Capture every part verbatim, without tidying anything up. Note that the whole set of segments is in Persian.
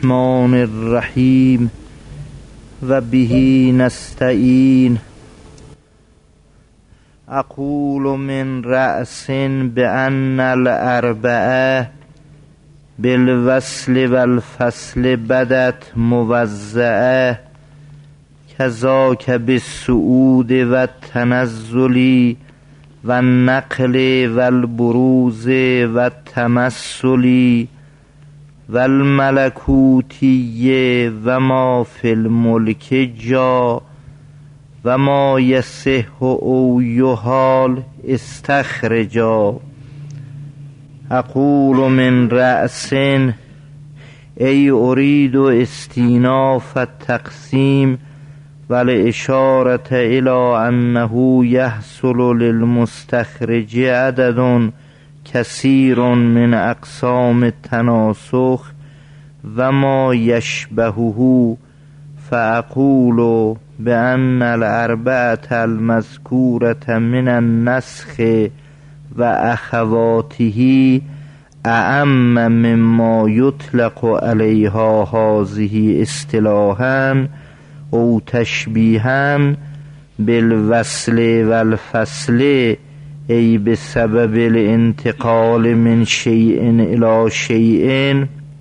الرحمن الرحیم و به نستعین. اقول من رأس بأن الأربعة بالوصل والفصل بدت موزعه کذاک بالصعود و التنزل و النقل و البروز و التمثل و الملکوتی و ما فی الملک جا و ما یصح او یحال استخرجا. اقول من رأس ای ارید استیناف التقسیم و الاشارة الى انه یحصل للمستخرج عدد کثیر من اقسام التناسخ و ما یشبهه، فاقول بأن الأربعة المذکورة من النسخ و اخواته اعم مما یطلق علیها هذه اصطلاحا او تشبیها بالوصل والفصل، ای بسبب الانتقال من شیء الی شیء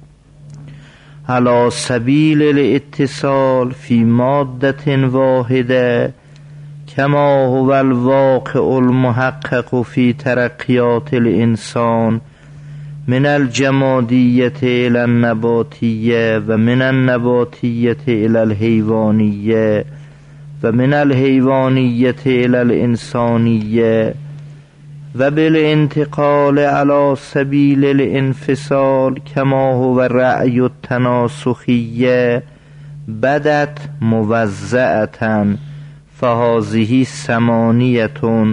على سبیل الاتصال فی مادة واحده کما هو الواقع المحقق فی ترقیات الانسان من الجمادیة الى النباتیة و من النباتیة الى الحیوانیة و من الحیوانیة الى الانسانیة و بالانتقال على سبیل الانفصال کما هو رأی التناسخیة بدت موزعة فهذه ثمانیة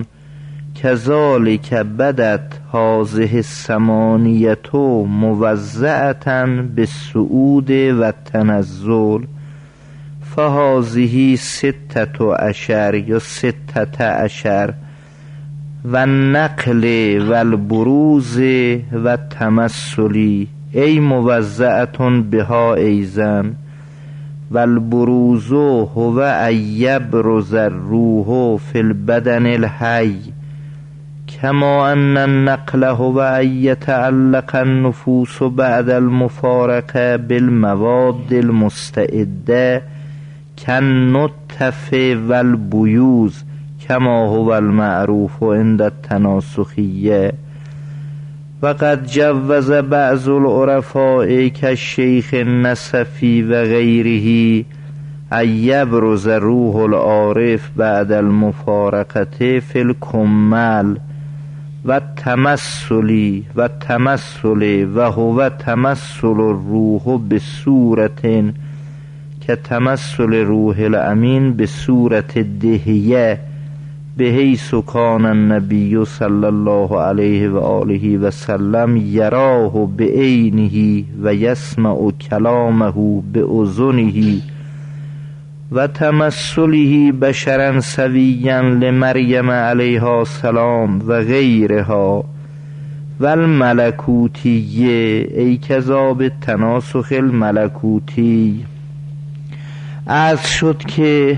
کذالک بدت هذه الثمانیة موزعة بالصعود و التنزل فهذه ستة عشر یا ستة عشر و النقل و البروز و التمثل ای موزعة بها ایضا و البروز هو ان یبرز الروح فی البدن الحی کما ان النقل هو ان یتعلق النفوس بعد المفارقه بالمواد المستعده کالنطف و البیوض کما هو المعروف عند التناسخیه. و قد جوز بعض العرفاء کالشیخ النصفی و غیره ان یبرز روح العارف بعد المفارقه فی الکمل و التمثل و التمثل و هو تمثل الروح بصورت کتمثل روح الامین بصورت دهیه بحیث کان النبی صلی الله علیه و آله و سلم یراه بعینه و یسمع کلامه باذنه و تمثله بشرا سویا لمریم علیها السلام و غیرها و الملکوتیه ای کذاب تناسخ الملکوتی. عرض شد که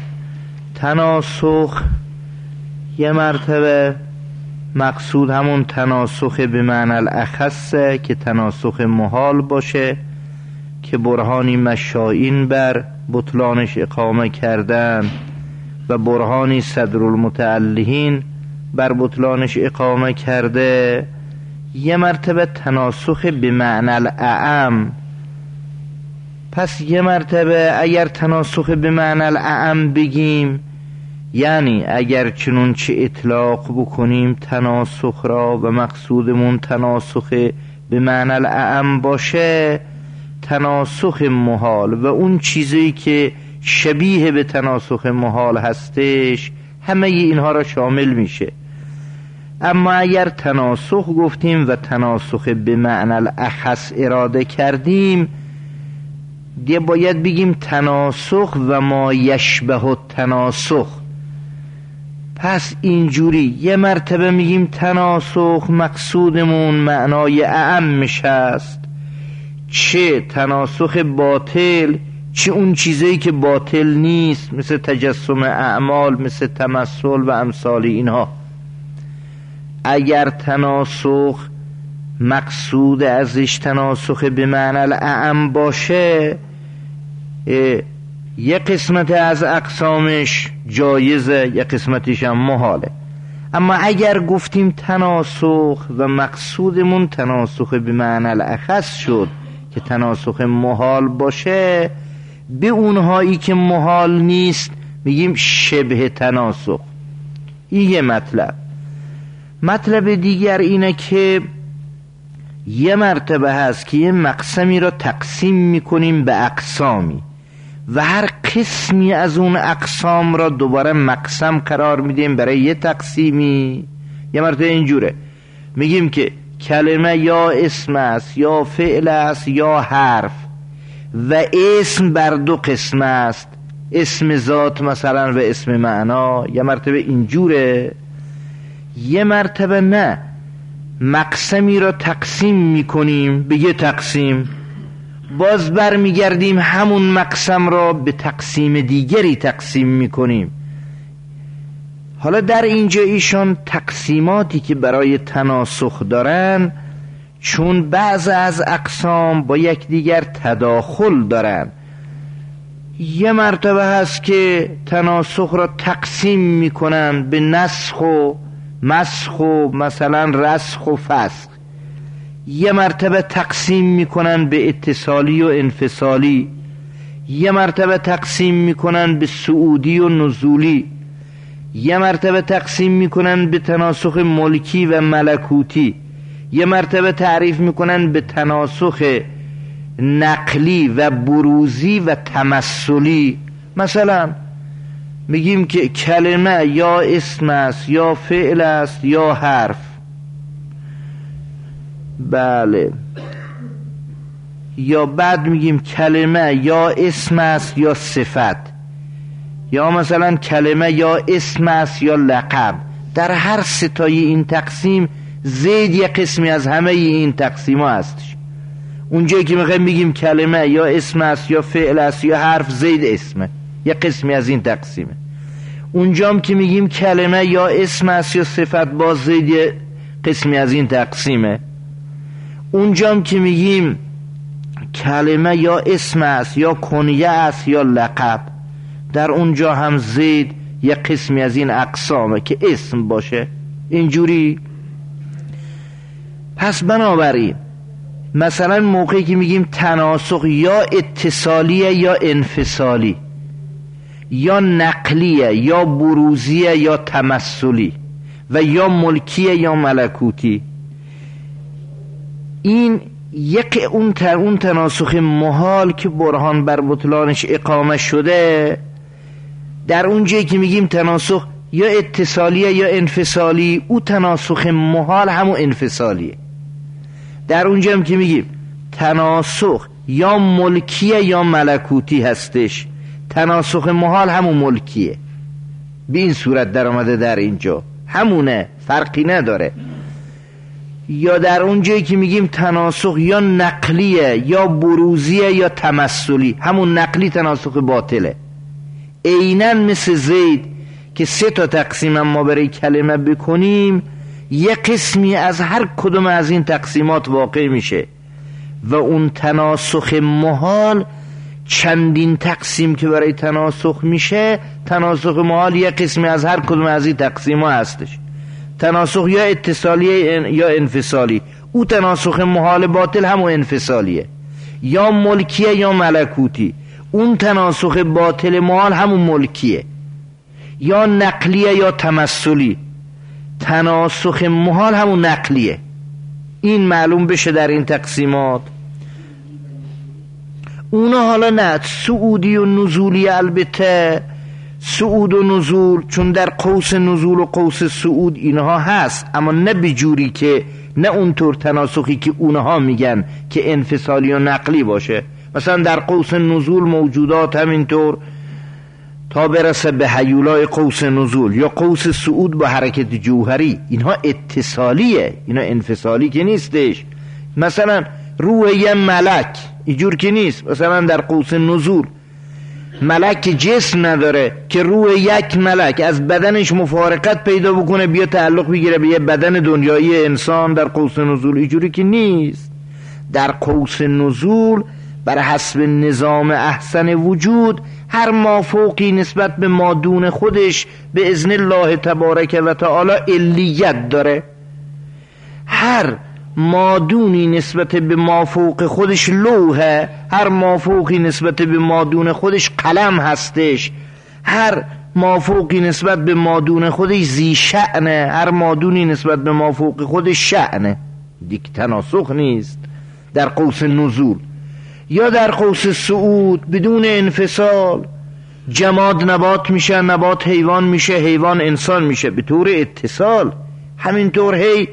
تناسخ یه مرتبه مقصود همون تناسخ به معنی الاخصه که تناسخ محال باشه که برهانی مشائین بر بطلانش اقامه کردن و برهانی صدرالمتعلهین بر بطلانش اقامه کرده. یه مرتبه تناسخ به معنی الاعم. پس یه مرتبه اگر تناسخ به معنی الاعم بگیم یعنی اگر چنون چه اطلاق بکنیم تناسخ را و مقصودمون تناسخ به معنی الاعم باشه، تناسخ محال و اون چیزی که شبیه به تناسخ محال هستش همه اینها را شامل میشه. اما اگر تناسخ گفتیم و تناسخ به معنی الاخص اراده کردیم دیگه باید بگیم تناسخ و ما یشبه التناسخ. پس اینجوری یه مرتبه میگیم تناسخ مقصودمون معنای اعمش هست چه تناسخ باطل چه اون چیزایی که باطل نیست، مثل تجسم اعمال، مثل تمثل و امثال اینها. اگر تناسخ مقصود ازش تناسخ به معنی الاعم باشه، یک قسمت از اقسامش جایزه، یک قسمتش هم محاله. اما اگر گفتیم تناسخ و مقصودمون تناسخ به معنی الاخص شد که تناسخ محال باشه، به اونهایی که محال نیست میگیم شبه تناسخ. این یه مطلب. مطلب دیگر اینه که یه مرتبه هست که یه مقسمی را تقسیم میکنیم به اقسامی و هر قسمی از اون اقسام را دوباره مقسم قرار میدیم برای یه تقسیمی. یه مرتبه اینجوره میگیم که کلمه یا اسم است یا فعل است یا حرف و اسم بر دو قسم است، اسم ذات مثلا و اسم معنا. یه مرتبه اینجوره. یه مرتبه نه، مقسمی را تقسیم میکنیم به یه تقسیم، باز بر میگردیم همون مقسم را به تقسیم دیگری تقسیم میکنیم. حالا در اینجا ایشان تقسیماتی که برای تناسخ دارن، چون بعض از اقسام با یک دیگر تداخل دارن، یه مرتبه هست که تناسخ را تقسیم میکنن به نسخ و مسخ و مثلا رسخ و فسخ. یه مرتبه تقسیم میکنن به اتصالی و انفصالی. یه مرتبه تقسیم میکنن به صعودی و نزولی. یه مرتبه تقسیم میکنن به تناسخ ملکی و ملکوتی. یه مرتبه تعریف میکنن به تناسخ نقلی و بروزی و تمثلی. مثلا میگیم که کلمه یا اسم است یا فعل است یا حرف. بله. یا بعد میگیم کلمه یا اسم است یا صفت، یا مثلا کلمه یا اسم است یا لقب. در هر ستای این تقسیم زید یک قسمی از همه این تقسیم ها هستش. اونجایی که میخوایم میگیم کلمه یا اسم است یا فعل است یا حرف، زید اسمه، یک قسمی از این تقسیمه. اونجام که میگیم کلمه یا اسم است یا صفت، باز زید یک قسمی از این تقسیمه. اونجام که میگیم کلمه یا اسم است یا کنیه است یا لقب، در اونجا هم زید یک قسمی از این اقسامه که اسم باشه. اینجوری. پس بنابراین مثلا موقعی که میگیم تناسخ یا اتصالیه یا انفصالی یا نقلیه یا بروزیه یا تمثلی و یا ملکیه یا ملکوتی، این یک اون اون تناسخ محال که برهان بر بطلانش اقامه شده، در اونجایی که میگیم تناسخ یا اتصالیه یا انفصالی، او تناسخ محال همون انفصالیه. در اونجا هم که میگیم تناسخ یا ملکیه یا ملکوتی هستش، تناسخ محال همون ملکیه. به این صورت در آمده در اینجا همونه، فرقی نداره. یا در اونجایی که میگیم تناسخ یا نقلیه یا بروزیه یا تمثلی، همون نقلی تناسخ باطله. عیناً مثل زید که سه تا تقسیم ما برای کلمه بکنیم، یک قسمی از هر کدوم از این تقسیمات واقع میشه و اون تناسخ محال چندین تقسیم که برای تناسخ میشه، تناسخ محال یک قسمی از هر کدوم از این تقسیم ها هستش. تناسخ یا اتصالیه یا انفصالی، او تناسخ محال باطل همون انفصالیه. یا ملکیه یا ملکوتی، اون تناسخ باطل محال همون ملکیه. یا نقلیه یا تمثلی، تناسخ محال همون نقلیه. این معلوم بشه در این تقسیمات. اونا حالا نه صعودی و نزولی، البته صعود و نزول چون در قوس نزول و قوس صعود اینها هست، اما نه بجوری که نه اونطور تناسخی که اونها میگن که انفصالی و نقلی باشه. مثلا در قوس نزول موجودات همینطور تا برسه به هیولای قوس نزول، یا قوس صعود با حرکت جوهری، اینها اتصالیه، اینا انفصالی که نیستش. مثلا روح یه ملک، اینجور که نیست. مثلا در قوس نزول ملک که جسم نداره که روح یک ملک از بدنش مفارقت پیدا بکنه بیا تعلق بگیره به یه بدن دنیایی انسان در قوس نزول، اینجوری که نیست. در قوس نزول بر حسب نظام احسن وجود هر مافوقی نسبت به مادون خودش به اذن الله تبارک و تعالی علیت داره. هر مادونی نسبت به مافوق خودش لوحه، هر مافوقی نسبت به مادون خودش قلم هستش، هر مافوقی نسبت به مادون خودش ذی شأنه، هر مادونی نسبت به مافوق خودش شأنه. دیگه تناسخ نیست در قوس نزول. یا در قوس صعود بدون انفصال جماد نبات میشه، نبات حیوان میشه، حیوان انسان میشه به طور اتصال. همینطور هی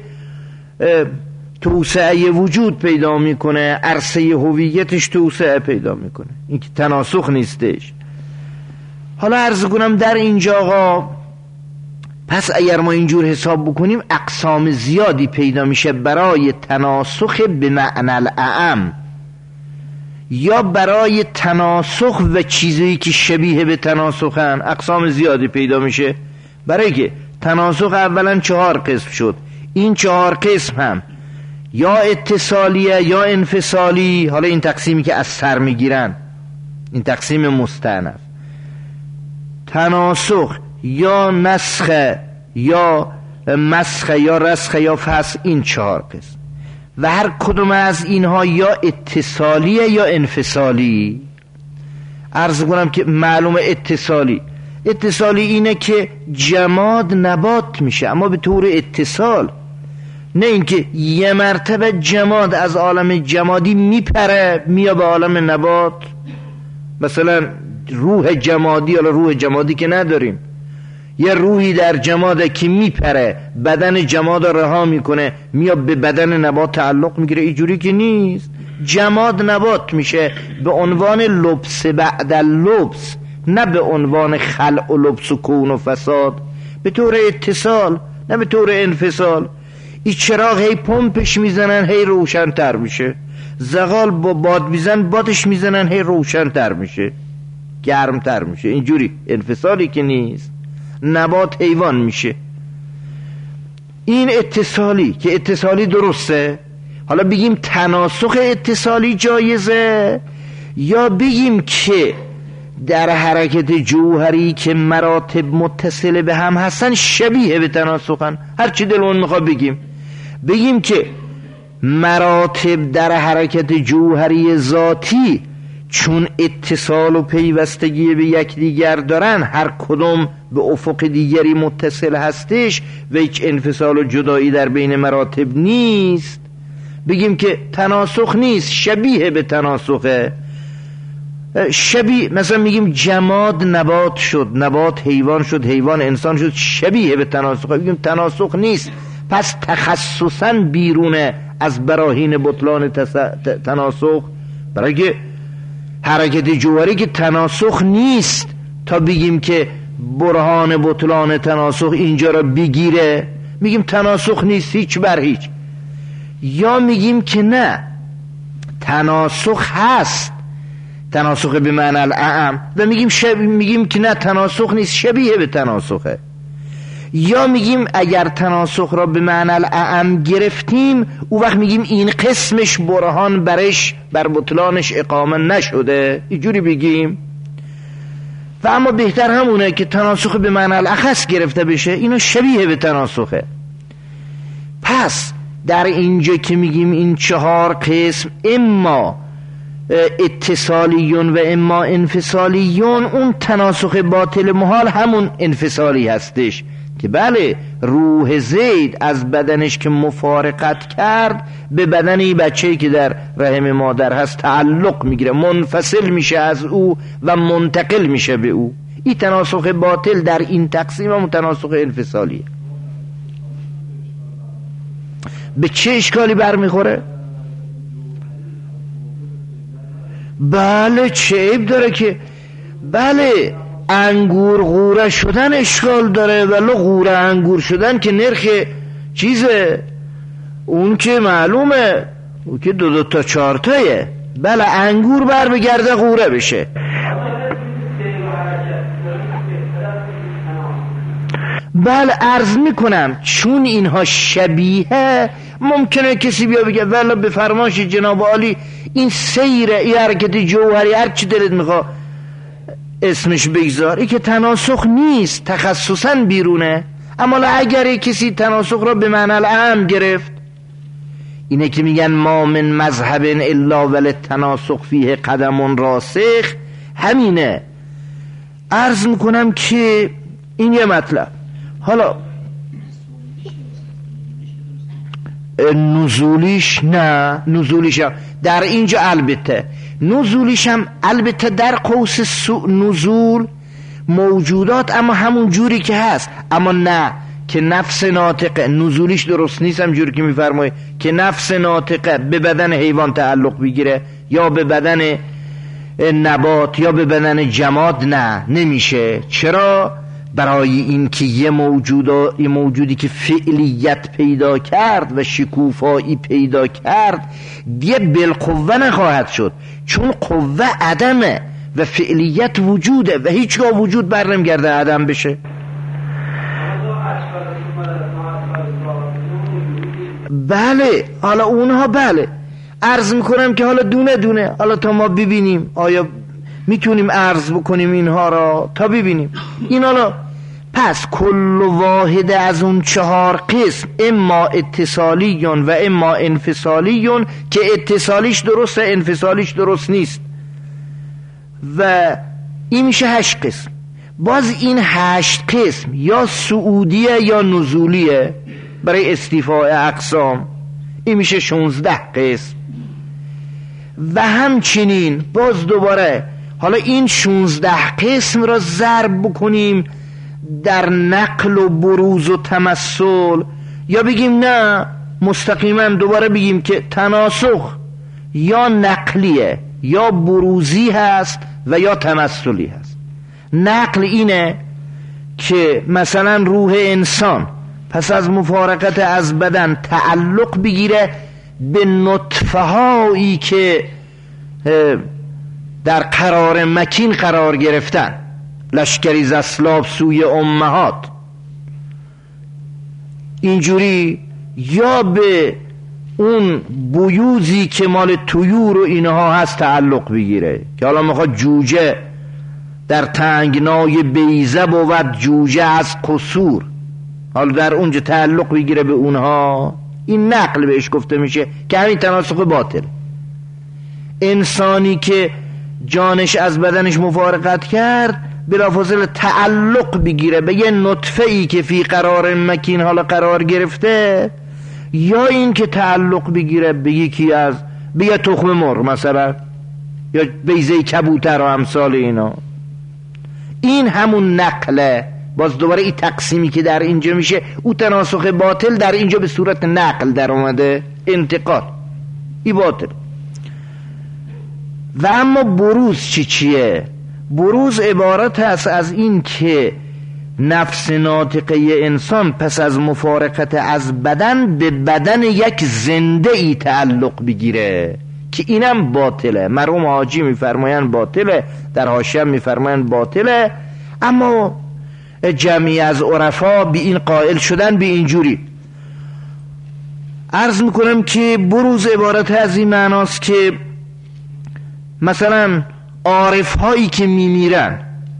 توسعه وجود پیدا میکنه، عرصه هویتش توسعه پیدا میکنه. این که تناسخ نیستش. حالا عرض کنم در اینجا آقا پس اگر ما اینجور حساب بکنیم اقسام زیادی پیدا میشه برای تناسخ به معنی الاعم، یا برای تناسخ و چیزی که شبیه به تناسخن اقسام زیادی پیدا میشه. برای که تناسخ اولا چهار قسم شد، این چهار قسم هم یا اتصالیه یا انفصالی. حالا این تقسیمی که از سر میگیرن، این تقسیم مستأنف، تناسخ یا نسخ یا مسخ یا رسخ یا فسخ، این چهار قسم. و هر کدوم از اینها یا اتصالیه یا انفصالی. عرض کنم که معلومه اتصالی اتصالی اینه که جماد نبات میشه اما به طور اتصال، نه اینکه یه مرتبه جماد از عالم جمادی میپره میاد به عالم نبات. مثلا روح جمادی، یا روح جمادی که نداریم، یه روحی در جماده که میپره بدن جماد رها میکنه میاد به بدن نبات تعلق میگیره، اینجوری که نیست. جماد نبات میشه به عنوان لبس بعد اللبس، نه به عنوان خلع و لبس و کون و فساد، به طور اتصال نه به طور انفصال. این چراغ هی پمپش میزنن هی روشن تر میشه، زغال با باد میزن بادش میزنن هی روشن تر میشه، گرم تر میشه، اینجوری. انفصالی که نیست. نبات حیوان میشه. این اتصالی که اتصالی درسته. حالا بگیم تناسخ اتصالی جایزه، یا بگیم که در حرکت جوهری که مراتب متصله به هم هستن شبیه به تناسخن. هر چی دلمون میخواد بگیم. بگیم که مراتب در حرکت جوهری ذاتی چون اتصال و پیوستگی به یکدیگر دارن، هر کدوم به افق دیگری متصل هستش و هیچ انفصال و جدایی در بین مراتب نیست. بگیم که تناسخ نیست، شبیه به تناسخه. شبیه، مثلا میگیم جماد نبات شد، نبات حیوان شد، حیوان انسان شد، شبیه به تناسخه. بگیم تناسخ نیست، پس تخصصا بیرونه از براهین بطلان تس... تناسخ. برای که حرکت جوهری که تناسخ نیست تا بگیم که برهان بطلان تناسخ اینجا را بگیره، میگیم تناسخ نیست هیچ بر هیچ. یا میگیم که نه، تناسخ هست، تناسخ به معنی الاعم، و میگیم شب... میگیم که نه تناسخ نیست، شبیه به تناسخه. یا میگیم اگر تناسخ را به معنی الاعم گرفتیم او وقت میگیم این قسمش برهان برش بر بطلانش اقامه نشده، اینجوری بگیم. و اما بهتر همونه که تناسخ به معنی الاخص گرفته بشه، اینو شبیه به تناسخه. پس در اینجا که میگیم این چهار قسم اما اتصالیون و اما انفصالیون، اون تناسخ باطل محال همون انفصالی هستش که بله روح زید از بدنش که مفارقت کرد به بدنی بچه‌ای که در رحم مادر هست تعلق میگیره، منفصل میشه از او و منتقل میشه به او. این تناسخ باطل در این تقسیم هم تناسخ انفصالیه. به چه اشکالی برمیخوره؟ بله چه عیب داره که بله انگور غوره شدن اشکال داره، ولی غوره انگور شدن که نرخ چیزه، اون که معلومه او که دو دو تا چهار تایه. بله انگور بر بگرده غوره بشه. بله عرض میکنم چون اینها شبیه، ممکنه کسی بیا بگه ولی به فرمایش جناب عالی این سیره، این حرکت جوهری هر چی دلت میخوا اسمش بگذار، این که تناسخ نیست، تخصصا بیرونه. اما اگر کسی تناسخ را به معنی العام گرفت، اینه که میگن ما من مذهب الا ول تناسخ فیه قدم راسخ، همینه. عرض میکنم که این یه مطلب. حالا نزولیش نه، نزولیش هم در اینجا البته نزولیش هم البته در قوس سوء نزول موجودات، اما همون جوری که هست. اما نه که نفس ناطقه نزولیش درست نیست، هم جوری که میفرمایی که نفس ناطقه به بدن حیوان تعلق بگیره یا به بدن نبات یا به بدن جماد، نه نمیشه. چرا؟ برای این که یه موجود یه موجودی که فعلیت پیدا کرد و شکوفایی پیدا کرد دیگه بالقوه نخواهد شد، چون قوه عدمه و فعلیت وجوده و هیچگاه وجود بر نمیگرده عدم بشه. بله حالا اونها بله عرض میکنم که حالا دونه دونه، حالا تا ما ببینیم آیا میتونیم عرض بکنیم اینها را تا ببینیم این. حالا پس کل واحد از اون چهار قسم اما اتصالیون و اما انفصالیون، که اتصالیش درسته انفصالیش درست نیست، و این میشه هشت قسم. باز این هشت قسم یا صعودیه یا نزولیه برای استیفاء اقسام، این میشه شانزده قسم. و همچنین باز دوباره حالا این شانزده قسم را ضرب بکنیم در نقل و بروز و تمثل، یا بگیم نه مستقیما دوباره بگیم که تناسخ یا نقلیه یا بروزی هست و یا تمثلی هست. نقل اینه که مثلا روح انسان پس از مفارقت از بدن تعلق بگیره به نطفه هایی که در قرار مکین قرار گرفتن، لشکری زسلاب سوی امهات اینجوری، یا به اون بیوزی که مال طیور و اینها هست تعلق بگیره، که حالا میخواد جوجه در تنگنای بیزه بود جوجه از قصور، حالا در اونجا تعلق بگیره به اونها، این نقل بهش گفته میشه که همین تناسخ باطل. انسانی که جانش از بدنش مفارقت کرد بلافاصله تعلق بگیره به یه نطفه ای که فی قرار مکین حالا قرار گرفته، یا این که تعلق بگیره به یکی از به یه تخم مرغ مثلا یا بیضه کبوتر و امثال اینا، این همون نقله. باز دوباره این تقسیمی که در اینجا میشه او تناسخ باطل در اینجا به صورت نقل در اومده، انتقال، این باطل. و اما بروز چی چیه؟ بروز عبارت است از این که نفس ناطقه انسان پس از مفارقت از بدن به بدن یک زنده ای تعلق بگیره، که اینم باطله. مرحوم حاجی میفرماین باطله، در حاشیه میفرماین باطله، اما جمعی از عرفا به این قائل شدن به اینجوری. عرض میکنم که بروز عبارت از این معناست که مثلا عارف هایی که میمیرن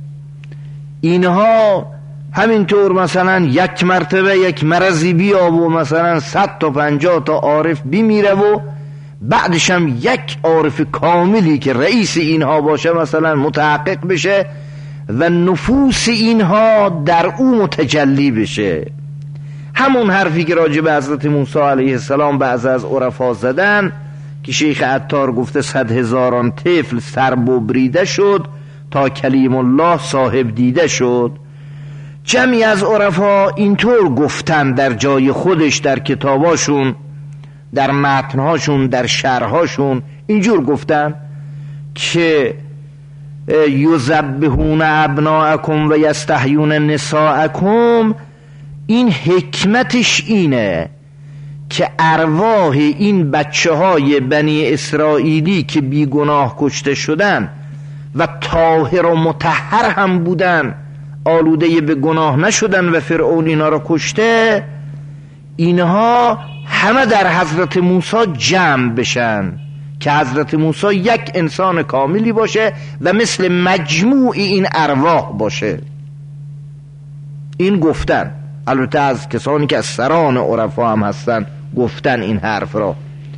اینها همینطور مثلا یک مرتبه یک مرضی بیا و مثلا صد تا پنجاه تا عارف بیمیره و بعدش هم یک عارف کاملی که رئیس اینها باشه مثلا متحقق بشه و نفوس اینها در او متجلی بشه. همون حرفی که راجع به حضرت موسی علیه السلام بعض از عرفا زدن که شیخ عطار گفته صد هزاران طفل سر ببریده شد تا کلیم الله صاحب دیده شد. جمعی از عرفا اینطور گفتن در جای خودش، در کتاباشون، در متنهاشون، در شرحاشون اینجور گفتن که یذبحون ابناءکم و یستحیون نساءکم، این حکمتش اینه که ارواح این بچه های بنی اسرائیلی که بیگناه کشته شدن و طاهر و مطهر هم بودن، آلوده به گناه نشدن و فرعون اینا رو کشته، اینها همه در حضرت موسی جمع بشن که حضرت موسی یک انسان کاملی باشه و مثل مجموع این ارواح باشه. این گفتن، البته از کسانی که از سران عرفا هم هستن گفتن این حرف را.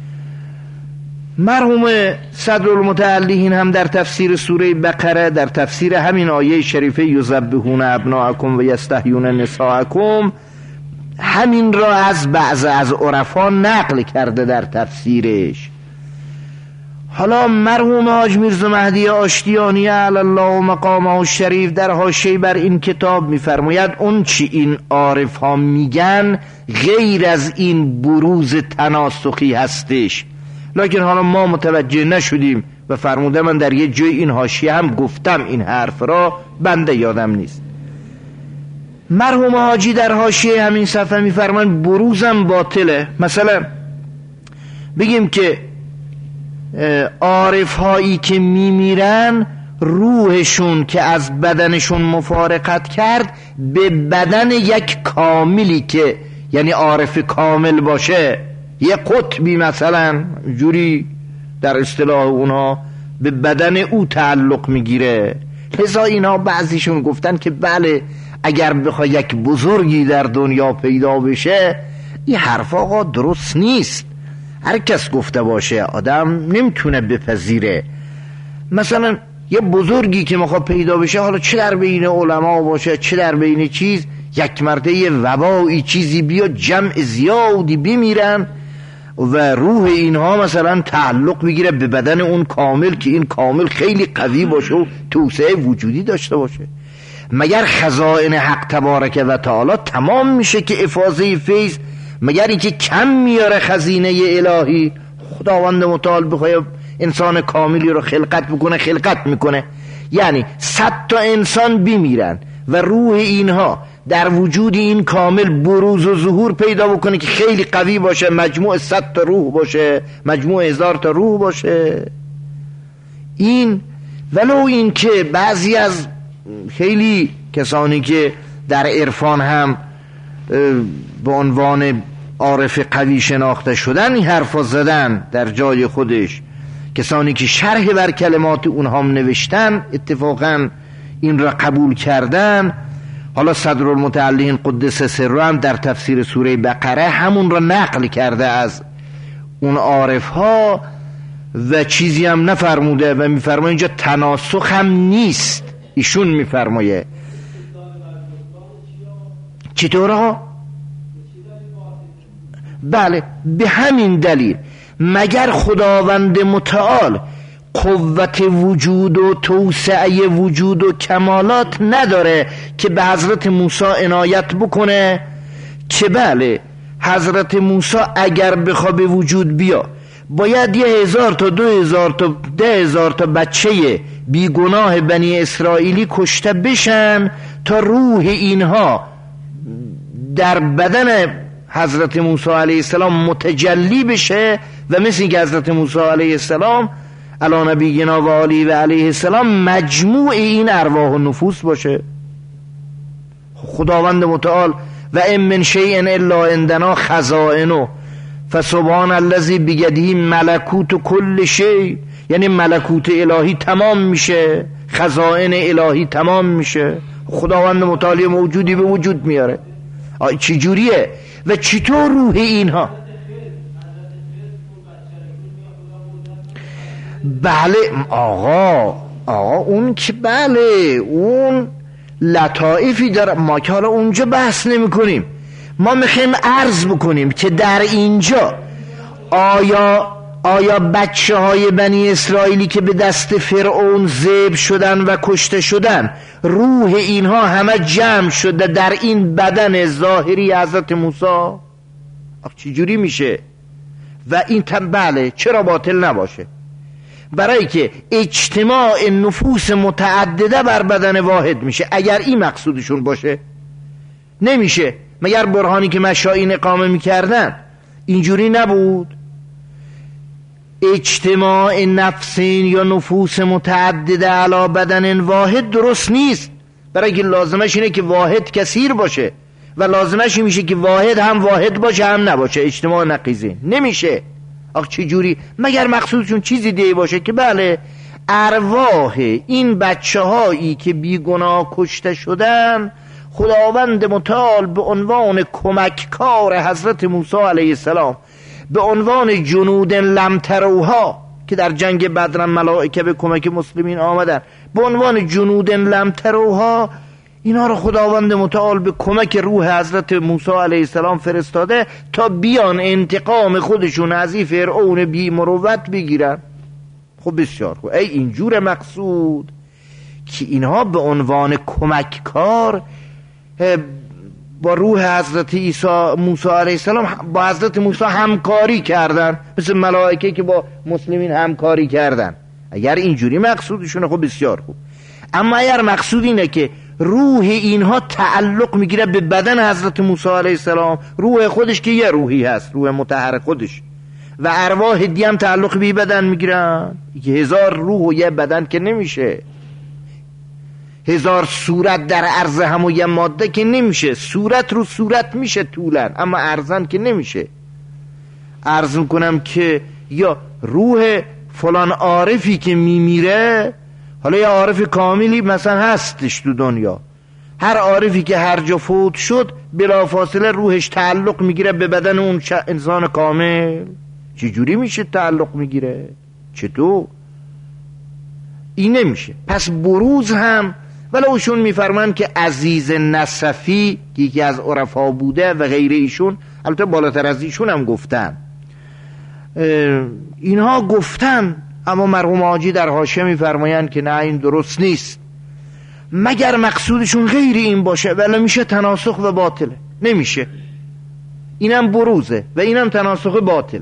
مرحوم صدرالمتعلین هم در تفسیر سوره بقره، در تفسیر همین آیه شریفه یذبحون ابناءکم و یستحیون نساءکم، همین را از بعض از عرفا نقل کرده در تفسیرش. حالا مرحوم حاج میرزا مهدی آشتیانی علی الله مقامه الشریف در حاشیه بر این کتاب میفرماید اون چی این عارف ها میگن غیر از این بروز تناسخی هستش، لکن حالا ما متوجه نشدیم و فرموده من در یه جای این حاشیه هم گفتم این حرف را، بنده یادم نیست. مرحوم حاجی در حاشیه همین صفحه میفرمان بروزم باطله. مثلا بگیم که عارف هایی که میمیرن روحشون که از بدنشون مفارقت کرد به بدن یک کاملی که یعنی عارف کامل باشه، یه قطبی مثلا جوری در اصطلاح اونها به بدن او تعلق میگیره. لذا اینا بعضیشون گفتن که بله اگر بخوای یک بزرگی در دنیا پیدا بشه، این حرف آقا درست نیست. هر کس گفته باشه آدم نمیتونه بپذیره. مثلا یه بزرگی که میخواد پیدا بشه، حالا چه در بین علما باشه چه در بین چیز، یک مرتبه یه وبایی چیزی بیا جمع زیادی بمیرن و روح اینها مثلا تعلق بگیره به بدن اون کامل که این کامل خیلی قوی باشه و توسعه وجودی داشته باشه. مگر خزائن حق تبارک و تعالی تمام میشه که افاضه فیض؟ مگر اینکه کم میاره خزینه الهی؟ خداوند متعال بخواد انسان کاملی رو خلقت بکنه خلقت میکنه. یعنی صد تا انسان بمیرن و روح اینها در وجود این کامل بروز و ظهور پیدا بکنه که خیلی قوی باشه، مجموع صد تا روح باشه، مجموع هزار تا روح باشه. این ولو این که بعضی از خیلی کسانی که در عرفان هم به عنوان عارف قوی شناخته شدن این حرفا زدن در جای خودش، کسانی که شرح بر کلمات اونها هم نوشتن اتفاقا این را قبول کردن. حالا صدرالمتعلین قدس سره هم در تفسیر سوره بقره همون را نقل کرده از اون عارف ها و چیزی هم نفرموده و میفرماید اینجا تناسخ هم نیست. ایشون میفرمایه چطور ها؟ بله به همین دلیل مگر خداوند متعال قوت وجود و توسعه وجود و کمالات نداره که به حضرت موسی عنایت بکنه؟ که بله حضرت موسی اگر بخواه به وجود بیا باید یه هزار تا دو هزار تا ده هزار تا بچه بیگناه بنی اسرائیلی کشته بشن تا روح اینها در بدن حضرت موسی علیه السلام متجلی بشه و مثل اینکه حضرت موسی علیه السلام علی نبینا و آله و علیه السلام مجموع این ارواح و نفوس باشه. خداوند متعال و ام من شیء الا عندنا خزائنه فسبحان الذی بیده ملکوت کل شیء، یعنی ملکوت الهی تمام میشه، خزائن الهی تمام میشه، خداوند متعال موجودی به وجود میاره. چی جوریه و چطور روح اینها؟ بله آقا آقا اون که بله اون لطائفی داره، ما که حالا اونجا بحث نمی کنیم، ما میخوایم عرض بکنیم که در اینجا آیا آیا بچه های بنی اسرائیلی که به دست فرعون ذبح شدن و کشته شدن روح اینها همه جمع شده در این بدن ظاهری حضرت موسی؟ چجوری میشه؟ و این تن بله چرا باطل نباشه؟ برای که اجتماع نفوس متعدده بر بدن واحد میشه. اگر این مقصودشون باشه نمیشه. مگر برهانی که مشائین اقامه میکردن اینجوری نبود. اجتماع نفسین یا نفوس متعدده علی بدن واحد درست نیست، برای که لازمش اینه که واحد کثیر باشه و لازمش میشه که واحد هم واحد باشه هم نباشه، اجتماع نقیضین نمیشه. آخ چه جوری؟ مگر مقصودشون چیزی دیگه باشه که بله ارواح این بچه هایی که بیگناه کشته شدن خداوند متعال به عنوان کمککار حضرت موسی علیه السلام، به عنوان جنود لم تروها که در جنگ بدر ملائکه به کمک مسلمین آمدن، به عنوان جنود لم تروها اینا رو خداوند متعال به کمک روح حضرت موسی علیه السلام فرستاده تا بیان انتقام خودشون از این فرعون بی مروت بگیرن. خب بسیار خوب. ای اینجور مقصود که اینها به عنوان کمککار با روح حضرت عیسی موسی علیه السلام با حضرت موسی همکاری کردن، مثل ملائکه که با مسلمین همکاری کردن. اگر اینجوری مقصودشونه خب بسیار خوب. اما اگر مقصود اینه که روح اینها تعلق میگیره به بدن حضرت موسی علیه السلام، روح خودش که یه روحی هست، روح مطهر خودش، و ارواح دی هم تعلق به بدن میگیرن، که هزار روح و یه بدن که نمیشه، هزار صورت در عرض هم و یه ماده که نمیشه. صورت رو صورت میشه طولن، اما عرضن که نمیشه. عرض میکنم که یا روح فلان عارفی که میمیره، حالا یه عارف کاملی مثلا هستش تو دنیا، هر عارفی که هر جا فوت شد بلافاصله روحش تعلق میگیره به بدن اون انسان کامل. چجوری میشه تعلق میگیره؟ چطور؟ این نمیشه. پس بروز هم ولوشون میفرمان که عزیز نصفی که یکی از عرفا بوده و غیر ایشون، البته بالاتر از ایشون هم گفتن، اینها گفتن، اما مرحوم حاجی در حاشیه میفرمایند که نه این درست نیست، مگر مقصودشون غیر این باشه ولی میشه تناسخ و باطله. نمیشه، اینم بروزه و اینم تناسخ باطله.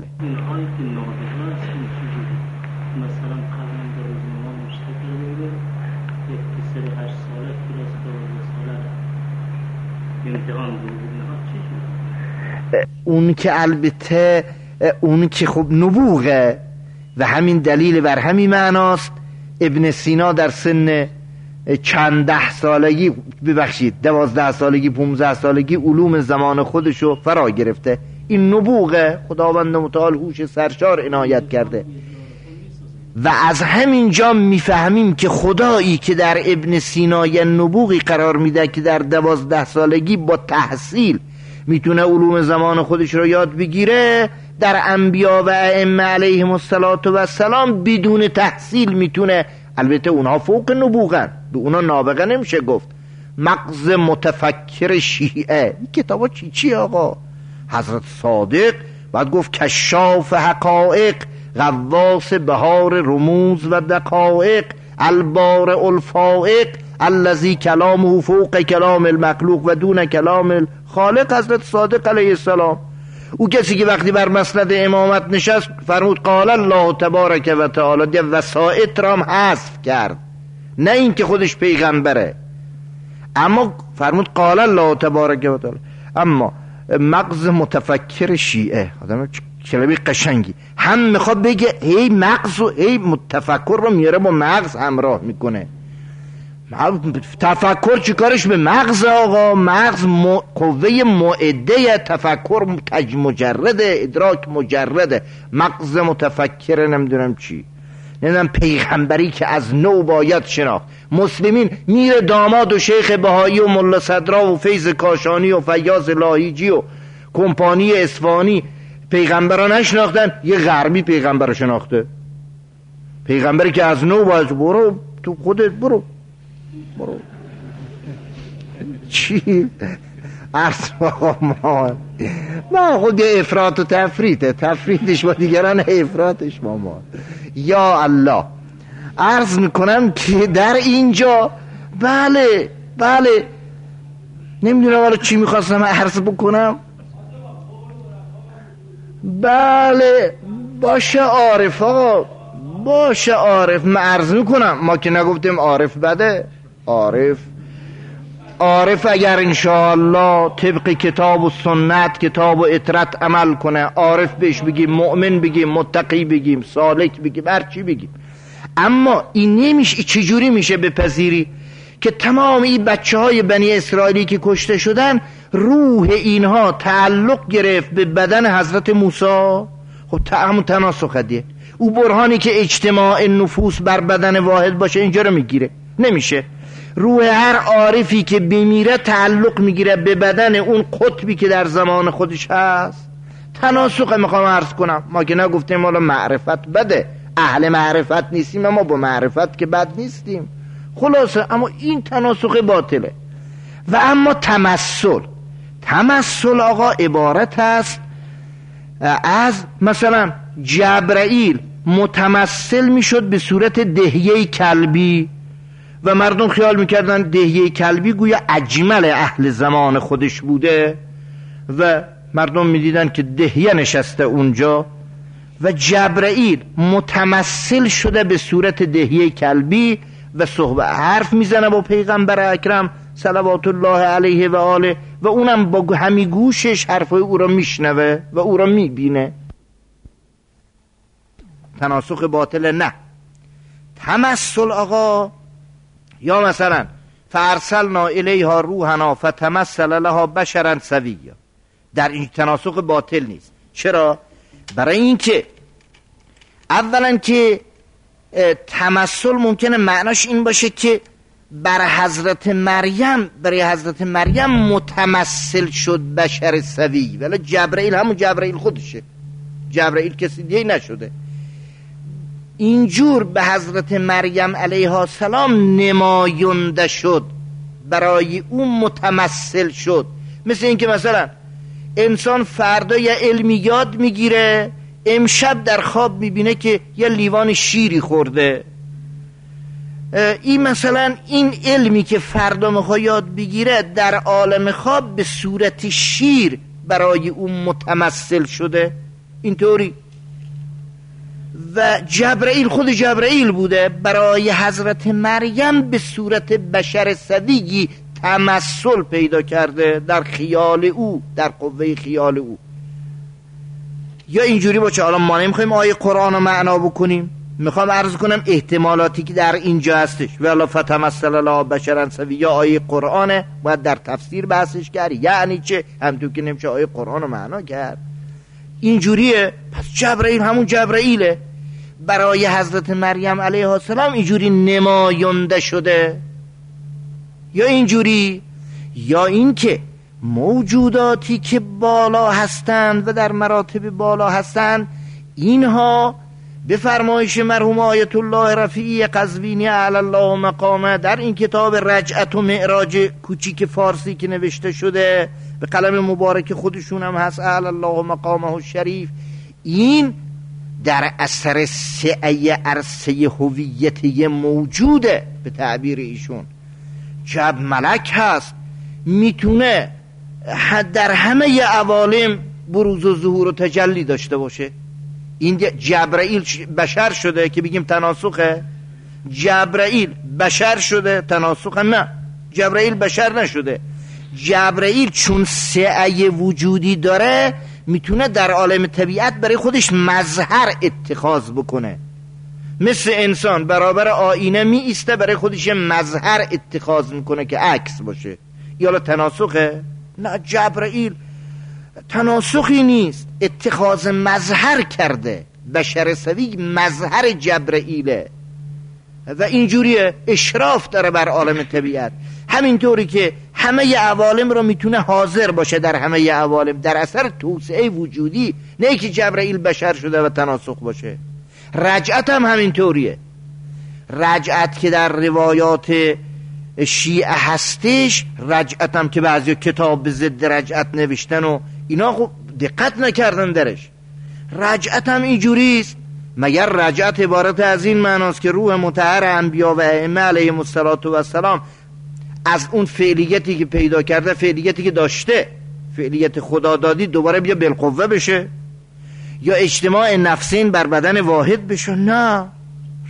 اون که البته اون که خب نبوغه و همین دلیل بر همین معناست ابن سینا در سن چند ده سالگی، ببخشید دوازده سالگی پونزده سالگی علوم زمان خودشو فرا گرفته. این نبوغه، خداوند متعال هوش سرشار عنایت کرده و از همین جا میفهمیم که خدایی که در ابن سینا یه نبوغی قرار میده که در دوازده سالگی با تحصیل میتونه علوم زمان خودش رو یاد بگیره، در انبیا و ائمه علیهم السلام بدون تحصیل میتونه، البته اونها فوق نبوغن، به اونا نابغه نمیشه گفت. مغز متفکر شیعه، این کتابا چی چی آقا؟ حضرت صادق بعد گفت کشاف حقائق، غواص بهار رموز و دقائق، البار الفائق الذی کلامه فوق کلام المخلوق و دون کلام الخالق. حضرت صادق علیه السلام، او کسی که وقتی بر مسند امامت نشست فرمود قال الله تبارک و تعالی، ده وسائط را هم حذف کرد، نه این که خودش پیغمبره، اما فرمود قال الله تبارک و تعالی. اما مغز متفکر شیعه، آدم کلمه قشنگی، هم میخواد بگه هی مغز و هی تفکر رو میاره با مغز همراه میکنه. تفکر چیکارش به مغز آقا؟ مغز م... قوه معده تفکر تج مجرده، ادراک مجرده. مغز متفکر نمیدونم چی، نمیدونم پیغمبری که از نو باید شناخت. مسلمین میر داماد و شیخ بهایی و ملا صدرا و فیض کاشانی و فیاض لاهیجی و کمپانی اصفهانی پیغمبران نشناختن، یه غربی پیغمبر شناخته. پیغمبری که از نو باید، برو تو خودت برو برو چی؟ عرض آقا ما ما خود یه افراط و تفریطه، تفریطش با دیگران، افراطش با ما. یا الله، عرض میکنم که در اینجا بله بله نمیدونم حالا چی میخواستم عرض بکنم. بله باشه عارف آقا، باشه عارف، من عرض میکنم، ما که نگفتیم عارف بده. عارف عارف اگر انشاءالله طبق کتاب و سنت، کتاب و اطرت عمل کنه، عارف بهش بگیم، مؤمن بگیم، متقی بگیم، سالک بگیم، هر چی بگیم. اما این نمیشه. چجوری میشه بپذیری که تمام این بچه های بنی اسرائیلی که کشته شدن روح اینها تعلق گرفت به بدن حضرت موسی؟ خب همون تناسخ دیه. او برهانی که اجتماع نفوس بر بدن واحد باشه اینجا رو میگیره؟ نمیشه. روح هر عارفی که بمیره تعلق میگیره به بدن اون قطبی که در زمان خودش هست. تناسخ میخوام عرض کنم. ما که نگفتیم مالا معرفت بده، اهل معرفت نیستیم، اما با معرفت که بد نیستیم. خلاصه اما این تناسخ باطله. و اما تمثل، تمثل آقا عبارت است از مثلا جبرائیل متمثل میشد به صورت دهیه کلبی و مردم خیال میکردن دهیه کلبی گویا اجمل اهل زمان خودش بوده و مردم میدیدن که دهیه نشسته اونجا و جبرائیل متمثل شده به صورت دهیه کلبی و صحبت حرف میزنه با پیغمبر اکرم صلوات الله علیه و آله و اونم با همی گوشش حرفای او را میشنوه و او را میبینه. تناسخ باطل نه. تمثل آقا، یا مثلا فارسلنا الیها روحنا فتمثل لها بشرا سویا، در این تناسخ باطل نیست. چرا؟ برای اینکه اولا که تمثل ممکنه معناش این باشه که بر حضرت مریم، برای حضرت مریم متمثل شد بشر سوی، ولی جبرائیل همون جبرائیل خودشه، جبرائیل کسی دیگه نشده. اینجور به حضرت مریم علیها السلام نماینده شد، برای اون متمثل شد. مثل این که مثلا انسان فردا یه علمی یاد میگیره، امشب در خواب میبینه که یه لیوان شیری خورده. این مثلا این علمی که فردا میخواد یاد بگیره در عالم خواب به صورت شیر برای اون متمثل شده. اینطوری. و جبرائیل خود جبرائیل بوده برای حضرت مریم به صورت بشر سویی تمثل پیدا کرده در خیال او، در قوه خیال او. یا اینجوری باشه. حالا ما نمیخوایم آیه قرآن رو معنا بکنیم، میخوام عرض کنم احتمالاتی که در اینجا هستش. ولا فتمثل لها بشرا سویا، یا آیه قرآنه، باید در تفسیر بحثش کرد یعنی چه، همونطور که نمیشه آیه قرآن رو معنا کرد. اینجوریه. پس جبرائیل همون جبرائیله، برای حضرت مریم علیه السلام اینجوری نماینده شده. یا اینجوری، یا اینکه موجوداتی که بالا هستند و در مراتب بالا هستند، اینها به فرمایش مرحوم آیت الله رفیعی قزوینی علی الله مقامه در این کتاب رجعت و معراج کوچیک فارسی که نوشته شده به قلم مبارک خودشون هم هست، علی الله مقامه الشریف، این در اثر سعی عرصه هویتی موجوده به تعبیر ایشون. جب ملک هست، میتونه در همه عوالم بروز و ظهور و تجلی داشته باشه. این جبرائیل بشر شده که بگیم تناسخه؟ جبرائیل بشر شده تناسخه؟ نه، جبرائیل بشر نشده. جبرائیل چون سعی وجودی داره میتونه در عالم طبیعت برای خودش مظهر اتخاذ بکنه، مثل انسان برابر آینه می ایسته برای خودش مظهر اتخاذ میکنه که عکس باشه. یا تناسخه؟ نه، جبرائیل تناسخی نیست، اتخاذ مظهر کرده. بشر سوی مظهر جبرائیله و اینجوریه، اشراف داره بر عالم طبیعت. همینطوری که همه عوالم رو میتونه حاضر باشه در همه عوالم در اثر توسعه وجودی، نه که جبرائیل بشر شده و تناسخ باشه. رجعت هم همینطوریه. رجعت که در روایات شیعه هستش، رجعت هم که بعضی کتاب به ضد رجعت نوشتن و اینا خب دقت نکردن درش. رجعت هم اینجوریست. مگر رجعت عبارت از این معناست که روح مطهر انبیا و ائمه علیهم السلام از اون فعلیتی که پیدا کرده، فعلیتی که داشته، فعلیت خدا دادی، دوباره بیا بالقوه بشه یا اجتماع نفسین بر بدن واحد بشه؟ نه،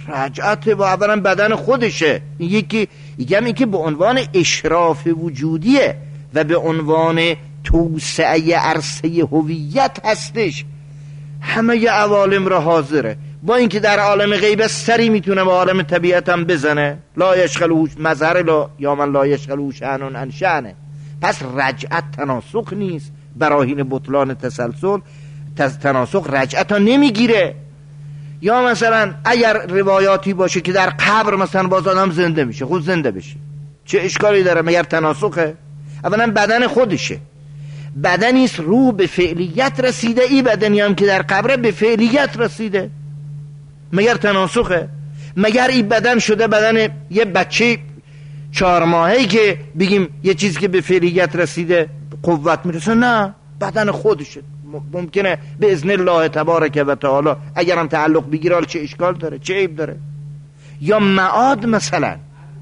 رجعت با اولا بدن خودشه، این یکی یکم این که به عنوان اشراف وجودیه و به عنوان توسعه عرصه هویت هستش، همه عوالم را حاضره. با اینکه در عالم غیب سری میتونه به عالم طبیعت هم بزنه، لا یشغله مظهر لا یا من لا یشغله شأن عن شأنه. پس رجعت تناسخ نیست، براهین بطلان تسلسل تناسخ رجعت ها نمیگیره. یا مثلا اگر روایاتی باشه که در قبر مثلا باز آدم زنده میشه، خود زنده بشه، چه اشکالی داره؟ مگر تناسخه؟ اولا بدن خودشه، بدنیست روح به فعلیت رسیده، ای بدنی هم که در قبره به فعلیت رسیده، مگر تناسخه؟ مگر این بدن شده بدن یه بچه چهار ماهی که بگیم یه چیزی که به فعلیت رسیده قوت میرسه؟ نه، بدن خودشه. ممکنه به اذن الله تبارک و تعالی اگر هم تعلق بگیره، چه اشکال داره؟ چه عیب داره؟ یا معاد مثلا،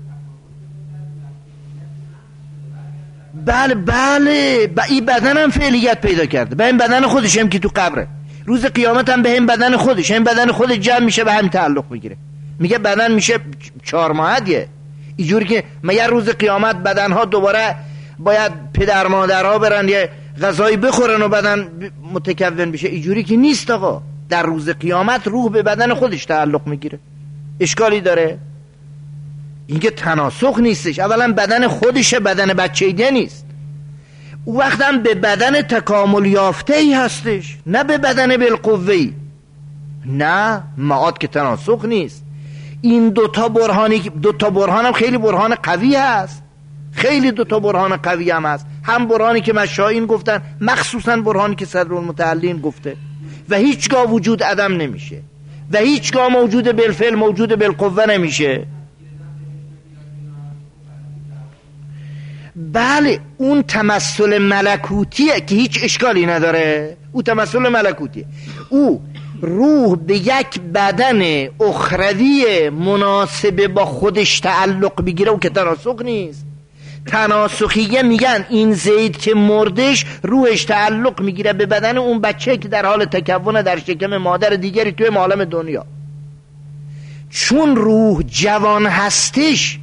بله بله با این بدن هم فعلیت پیدا کرده، به این بدن خودش هم که تو قبره، روز قیامت هم به این بدن خودش، این بدن خودش جمع میشه به هم تعلق میگیره. میگه بدن میشه چهار ماهه، اینجوری که مگر روز قیامت بدنها دوباره باید پدر مادرها برن یه غذایی بخورن و بدن متکون بشه؟ اینجوری که نیست آقا. در روز قیامت روح به بدن خودش تعلق میگیره، اشکالی داره؟ اینکه تناسخ نیستش. اولا بدن خودشه، بدن بچه ایده نیست. او وقت هم به بدن تکامل یافته ای هستش، نه به بدن بالقوه‌ای. نه، معاد که تناسخ نیست. این دوتا برهانی، دوتا برهان هم خیلی برهان قوی هست، خیلی دوتا برهان قوی هم هست. هم برهانی که مشایین گفتن، مخصوصا برهانی که صدرالمتعلین گفته، و هیچگاه وجود عدم نمیشه و هیچگاه موجود بالفعل موجود بالقوه نمیشه. بله، اون تمثل ملکوتیه که هیچ اشکالی نداره، او تمثل ملکوتیه. او روح به یک بدن اخروی مناسب با خودش تعلق بگیره و که تناسخ نیست. تناسخیه میگن این زید که مردش روحش تعلق میگیره به بدن اون بچه که در حال تکون در شکم مادر دیگری توی عالم دنیا. چون روح جوان هستش،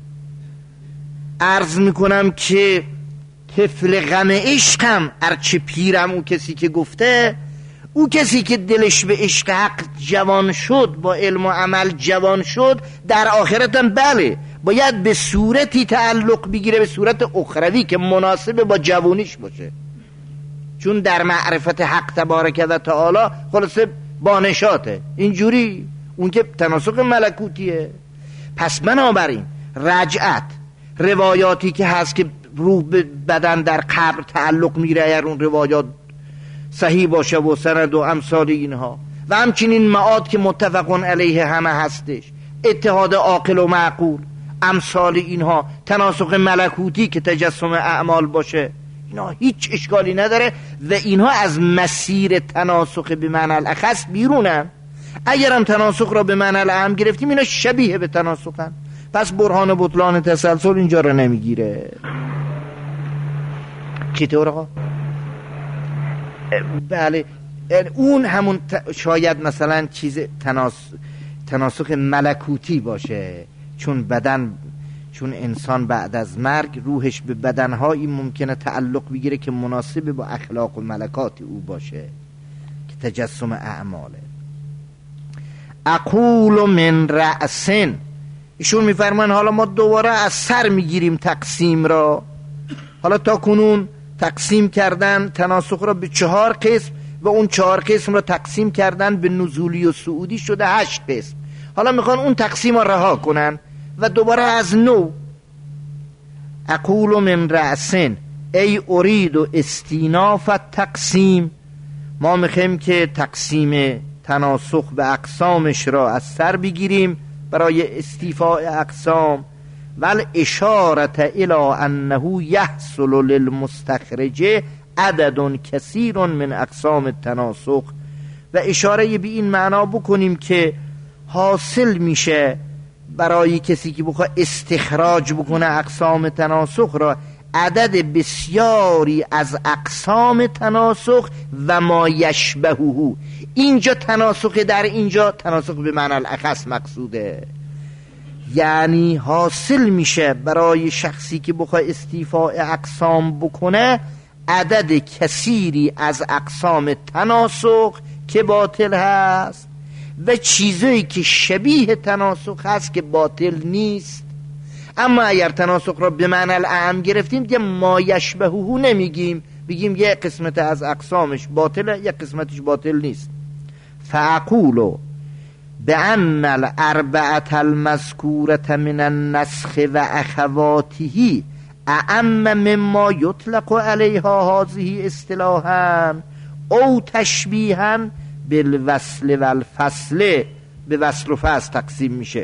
عرض میکنم که طفل غم عشقم ارچه پیرم، او کسی که گفته، او کسی که دلش به عشق حق جوان شد، با علم و عمل جوان شد، در آخرتم بله باید به صورتی تعلق بگیره، به صورت اخروی که مناسب با جوانیش باشه، چون در معرفت حق تبارک و تعالی خلاصه بانشاته. اینجوری اون که تناسخ ملکوتیه. پس بنابراین رجعت، روایاتی که هست که روح به بدن در قبر تعلق میگیره، اگر اون روایات صحیح باشه و سند و امثال اینها، و همچنین معاد که متفقون علیه همه هستش، اتحاد عاقل و معقول، امثال اینها، تناسخ ملکوتی که تجسم اعمال باشه، اینا هیچ اشکالی نداره و اینها از مسیر تناسخ به معنی الاخص بیرونن. اگر هم تناسخ را به معنی الاعم گرفتیم، اینا شبیه به تناسخن. پس برهان بطلان تسلسل اینجا را نمیگیره. چطور آقا؟ بله، اون همون شاید مثلا چیز تناس... تناسخ ملکوتی باشه، چون بدن، چون انسان بعد از مرگ روحش به بدنهایی ممکنه تعلق بگیره که مناسب با اخلاق و ملکات او باشه که تجسم اعماله. اقول من رأسن، ایشون میفرمان حالا ما دوباره از سر میگیریم تقسیم را. حالا تا کنون تقسیم کردن تناسخ را به چهار قسم و اون چهار قسم را تقسیم کردن به نزولی و صعودی، شده هشت قسم. حالا میخوان اون تقسیم را رها کنن و دوباره از نو. اقول من رأسن ای ارید و استیناف تقسیم، ما میخوایم که تقسیم تناسخ به اقسامش را از سر بگیریم برای استیفاء اقسام. ول اشارت الى انه یحصل للمستخرج عدد کثیر من اقسام التناسخ، و اشاره به این معنا بکنیم که حاصل میشه برای کسی که بخواد استخراج بکنه اقسام تناسخ را، عدد بسیاری از اقسام تناسخ و ما یشبهه. اینجا تناسخ، در اینجا تناسخ به معنی الاخص مقصوده، یعنی حاصل میشه برای شخصی که بخواه استیفاء اقسام بکنه عدد کثیری از اقسام تناسخ که باطل هست و چیزایی که شبیه تناسخ هست که باطل نیست. اما اگر تناسخ را به معنی الاعم گرفتیم دیگه ما یشبهه نمیگیم، بگیم یه قسمت از اقسامش باطله یه قسمتش باطل نیست. فاقول بأن الاربعة المذکورة من النسخ و اخواته اعم مما یطلق علیها هذه اصطلاحا او تشبیها بالوصل و الفصل. به وصل و فصل تقسیم میشه.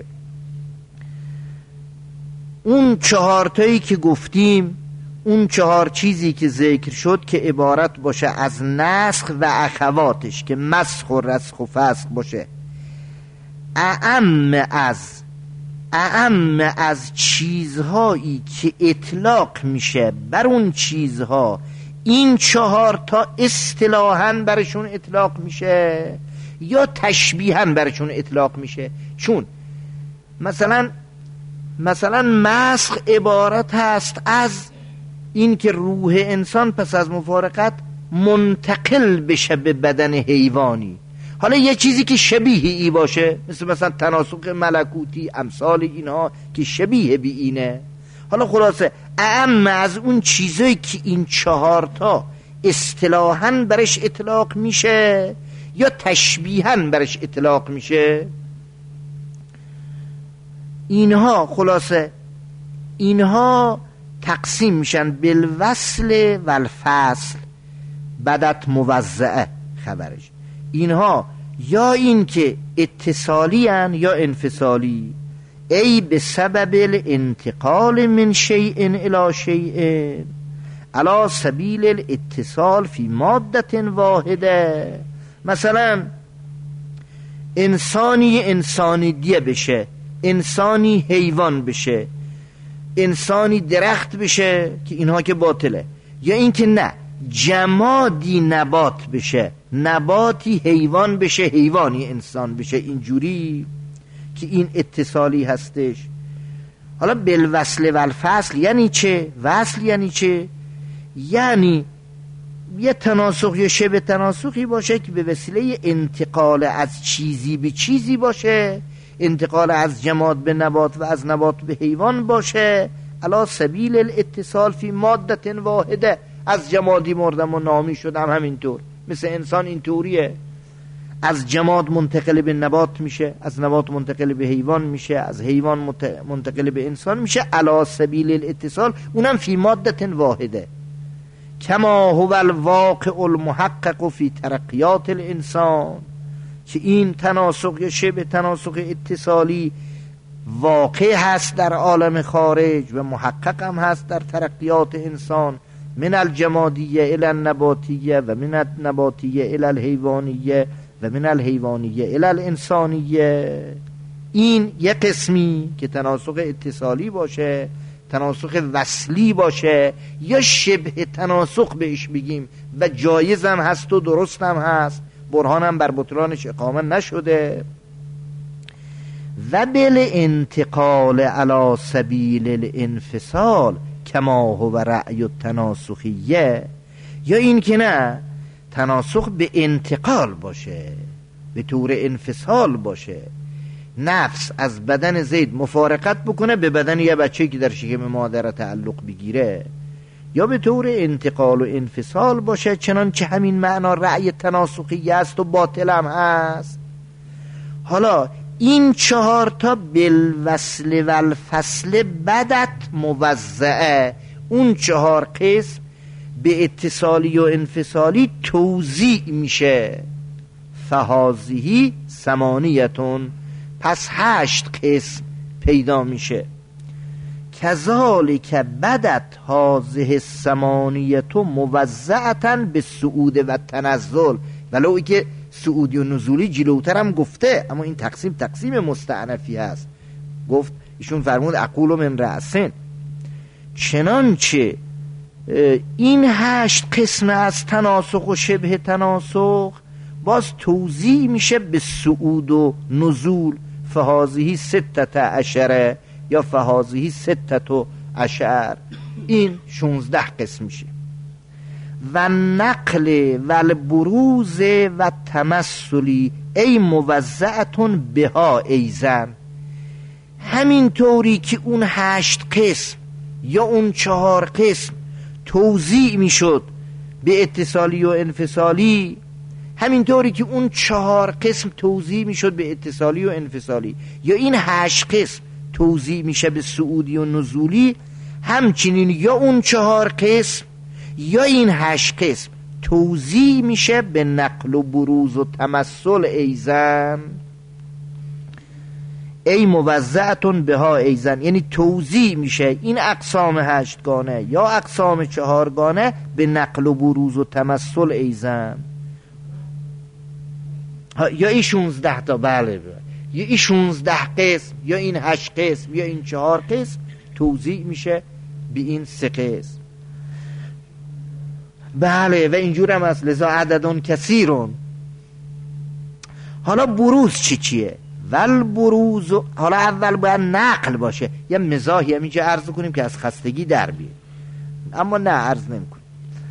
اون چهار تایی که گفتیم، اون چهار چیزی که ذکر شد که عبارت باشه از نسخ و اخواتش که مسخ و رسخ و فسخ باشه، اعم از اعم از چیزهایی که اطلاق میشه بر اون چیزها، این چهار تا اصطلاحاً برشون اطلاق میشه یا تشبیهاً برشون اطلاق میشه. چون مثلا مثلا مسخ عبارت هست از این که روح انسان پس از مفارقت منتقل بشه به بدن حیوانی. حالا یه چیزی که شبیه ای باشه مثل مثلا تناسخ ملکوتی، امثال اینها که شبیه بی اینه. حالا خلاصه اعم از اون چیزایی که این چهار تا اصطلاحاً برش اطلاق میشه یا تشبیهاً برش اطلاق میشه، اینها خلاصه اینها تقسیم میشن بالوصل و الفصل. بدت موزعه خبرش، اینها یا این که اتصالی هن یا انفصالی، ای به سبب الانتقال من شیء الى شیء علی سبیل الاتصال فی ماده واحده. مثلا انسانی انسانی دیه بشه، انسانی حیوان بشه، انسانی درخت بشه که اینها که باطله، یا این که نه جمادی نبات بشه، نباتی حیوان بشه، حیوانی انسان بشه، اینجوری که این اتصالی هستش. حالا بالوصل و الفصل یعنی چه؟ وصل یعنی چه؟ یعنی یه تناسخ یا شبه تناسخی باشه که به وسیله انتقال از چیزی به چیزی باشه، انتقال از جماد به نبات و از نبات به حیوان باشه، علی سبیل الاتصال فی ماده واحده. از جمادی مردم و نامی شدم، همینطور مثل انسان اینطوریه، از جماد منتقل به نبات میشه، از نبات منتقل به حیوان میشه، از حیوان منتقل به انسان میشه، علی سبیل الاتصال، اونم فی ماده واحده. کما هو الواقع المحقق فی ترقیات الانسان، که این تناسخ یا شبه تناسخ اتصالی واقع هست در عالم خارج و محقق هم هست در ترقیات انسان، من الجمادیه الى النباتیه و من النباتیه الى الحیوانیه و من الحیوانیه الى الانسانیه. این یک قسمی که تناسخ اتصالی باشه، تناسخ وصلی باشه یا شبه تناسخ بهش بگیم و جایز هم هست و درست هم هست، برهان هم بر بطلانش اقامه نشده. و بل انتقال علی سبیل الانفصال کما هو رأی التناسخیه، یا این که نه تناسخ به انتقال باشه، به طور انفصال باشه، نفس از بدن زید مفارقت بکنه به بدن یه بچه که در شکم مادر تعلق بگیره، یا به طور انتقال و انفصال باشه، چنانچه همین معنا رأی تناسخی است و باطل هم هست. حالا این چهار تا بالوصل و الفصل بدت موزعه، اون چهار قسم به اتصالی و انفصالی توزیع میشه. فهازهی ثمانیتون، پس هشت قسم پیدا میشه. کذالک بدت هازه الثمانیت موزعتا به صعود و تنزل، ولو که صعودی و نزولی جلوتر هم گفته، اما این تقسیم تقسیم مستعنفی هست. گفت ایشون فرمود اقول من رأسن، چنانچه این هشت قسم از تناسخ و شبه تناسخ باز توزیع میشه به صعود و نزول. فهازهی ستت عشره یا فهازهی ستت عشر، این شونزده قسم میشه. و نقل و البروز و تمثلی ای موزعتون بها ایزن، همین طوری که اون هشت قسم یا اون چهار قسم توزیع میشد به اتصالی و انفصالی، همین طوری که اون چهار قسم توزیع میشد به اتصالی و انفصالی، یا این هشت قسم توزیع میشه به صعودی و نزولی، همچنین یا اون چهار قسم یا این هشت قسم توزیع میشه به نقل و بروز و تمثل ایزن. ای موزعتون بها ایزن، یعنی توزیع میشه این اقسام هشتگانه یا اقسام چهارگانه به نقل و بروز و تمثل ایزن. یا این شونزده تا، بله بله، یا این شونزده قسم یا این هشت قسم یا این چهار قسم توزیع میشه به این سه قسم. بله، و اینجور هم از لذا عددون کثیرون. حالا بروز چی چیه؟ ول بروز، حالا اول باید نقل باشه. یه مزاحی هم اینجا عرض کنیم که از خستگی در بیه، اما نه عرض نمی کنیم.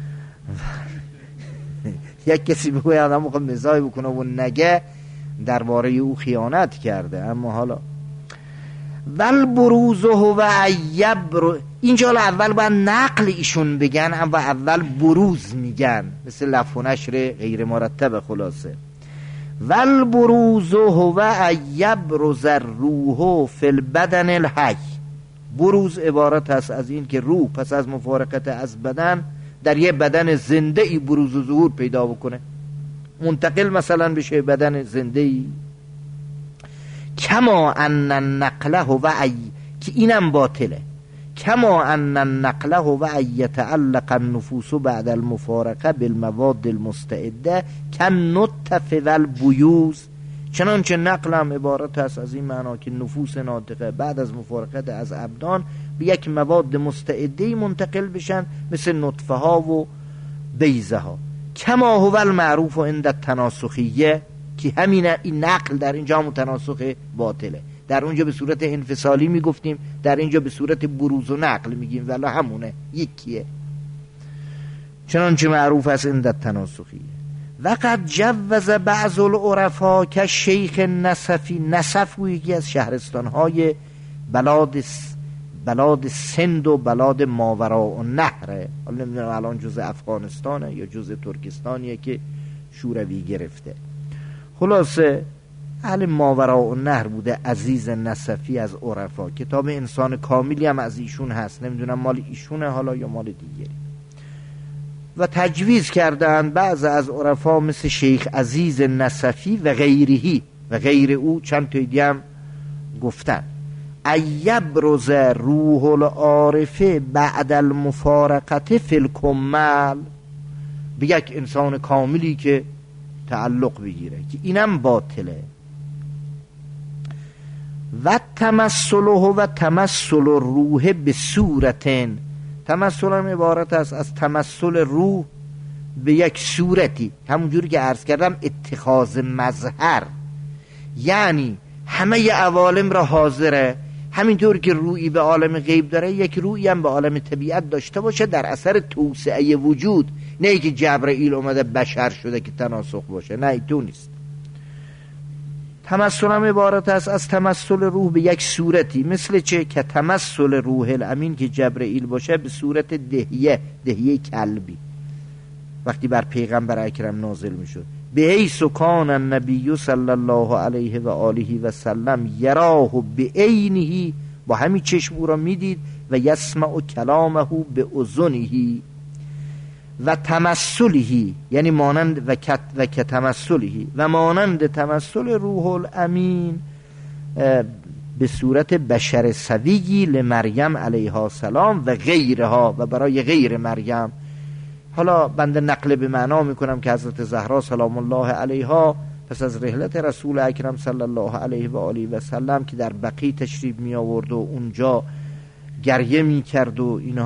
یک کسی بگوید آدم موقع مزاحی بکنه و نگه درباره او خیانت کرده. اما حالا ول بروز هو ایبر، اینجا اول باید نقل ایشون بگن و اول بروز میگن، مثل لف و نشر غیر مرتب. خلاصه ول بروز هو ایبرز الروح فی البدن الحی، بروز عبارت است از این که روح پس از مفارقت از بدن در یه بدن زنده ای بروز و ظهور پیدا بکنه، منتقل مثلا بشه بدن زنده ای. کما ان النقله و ای، که اینم باطله، کما ان النقله و ای یتعلق النفوس بعد المفارقه بالمواد المستعده کن نطف و البیوز، چنانچه نقل هم عبارت است از این معنا که نفوس ناطقه بعد از مفارقت از ابدان به یک مواد مستعده منتقل بشن، مثل نطفه ها و بیضه ها. کما هو المعروف عند التناسخیه، که همین این نقل در اینجا متناسخ باطله، در اونجا به صورت انفصالی میگفتیم، در اینجا به صورت بروز و نقل میگیم، ولی همونه، یکیه. چنانچه معروف است عند التناسخیه. وقد جوز بعض العرفا که شیخ نصفی، نصف و یکی از شهرستانهای بلاد بلاد سند و بلاد ماوراء النهره، حالا نمیدونم الان جز افغانستانه یا جز ترکستانیه که شوروی گرفته. خلاصه اهل ماوراء النهر بوده. عزیز نصفی از عرفا، کتاب انسان کاملی هم از ایشون هست، نمیدونم مال ایشونه حالا یا مال دیگری. و تجویز کردن بعض از عرفا مثل شیخ عزیز نصفی و غیرهی و غیر او، چند تا دیگه هم گفتن، ایبرز روح العارفه بعد المفارقت فی الکمل، به یک انسان کاملی که تعلق بگیره، که اینم باطله. و تمثله و تمثل روح به صورتن، تمثل هم عبارت است از تمثل روح به یک صورتی، همونجوری که عرض کردم اتخاذ مظهر، یعنی همه عوالم را حاضره، همینطور که روحی به عالم غیب داره یک روحی هم به عالم طبیعت داشته باشه در اثر توسعه وجود، نه ای که جبرئیل اومده بشر شده که تناسخ باشه، نه تو نیست. تمثل هم عبارت است از تمثل روح به یک صورتی، مثل چه؟ که تمثل روح الامین که جبرئیل باشه به صورت دهیه، دهیه کلبی، وقتی بر پیغمبر اکرم نازل میشد. به حیث کان النبی صلی الله علیه و آله و سلم یراه به عینه، با همین چشم او را میدید، و یسمع کلامه به اذنه، و تمثله، یعنی مانند و کت و کتمثله، و مانند تمثل روح الامین به صورت بشر سویی لمریم علیها السلام و غیرها، و برای غیر مریم. حالا بنده نقل به معنا میکنم که حضرت زهرا سلام الله علیها پس از رحلت رسول اکرم صلی الله علیه و آله و سلم که در بقیع تشریف می آورد و اونجا گریه می کرد و اینها،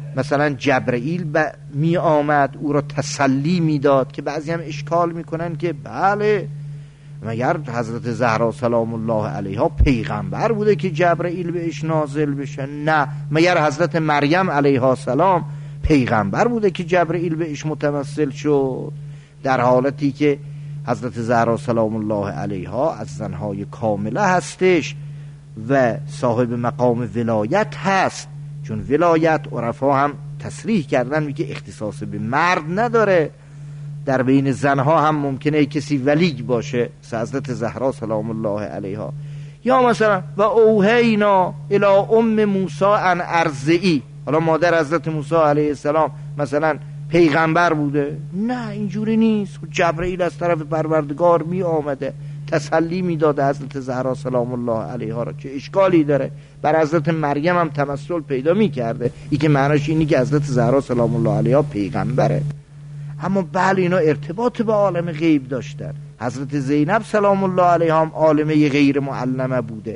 مثلا جبرئیل ب... می آمد او را تسلی می داد، که بعضی هم اشکال میکنن که بله مگر حضرت زهرا سلام الله علیها پیغمبر بوده که جبرئیل بهش نازل بشه؟ نه. مگر حضرت مریم علیها السلام پیغمبر بوده که جبرئیل بهش متمثل شد؟ در حالتی که حضرت زهرا سلام الله علیها از زنهای کامله هستش و صاحب مقام ولایت هست، چون ولایت عرفا هم تصریح کردن میگه اختصاص به مرد نداره، در بین زنها هم ممکنه کسی ولی باشه، حضرت زهرا سلام الله علیها. یا مثلا و اوحینا الی ام موسی ان ارضعی، حالا مادر حضرت موسی علیه السلام مثلا پیغمبر بوده؟ نه، اینجوری نیست. جبرئیل از طرف پروردگار می آمده تسلی می داده حضرت زهرا سلام الله علیها را، که اشکالی داره؟ بر حضرت مریم هم تمثل پیدا می کرده، ای که معناش اینی که حضرت زهرا سلام الله علیها پیغمبره. اما بله اینا ارتباط به عالم غیب داشتن. حضرت زینب سلام الله علیها هم عالمه غیر معلمه بوده.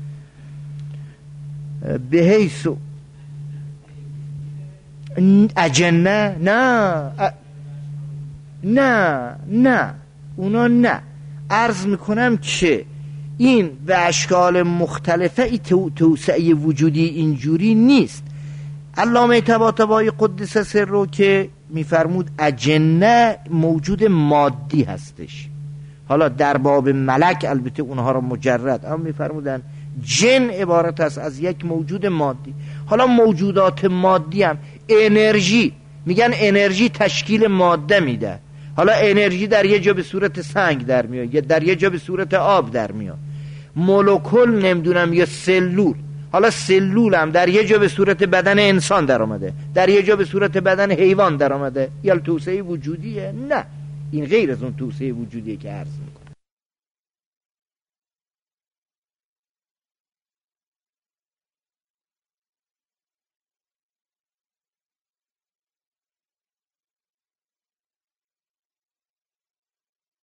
به حیث اجنه نه ا... نه نه اونا نه. عرض میکنم که این به اشکال مختلفه ای تو... توسعه وجودی اینجوری نیست. علامه طباطبایی قدس سره که میفرمود اجنه موجود مادی هستش. حالا در باب ملک البته اونها رو مجرد، اما میفرمودن جن عبارت است از یک موجود مادی. حالا موجودات مادی هم انرژی، میگن انرژی تشکیل ماده میده. حالا انرژی در یه جا به صورت سنگ در میاد، یا در یه جا به صورت آب در میاد. مولکول نمیدونم یا سلول، حالا سلول هم در یه جا به صورت بدن انسان در آمده، در یه جا به صورت بدن حیوان در آمده. یا توسعه وجودیه؟ نه، این غیر از اون توسعه وجودیه که عرض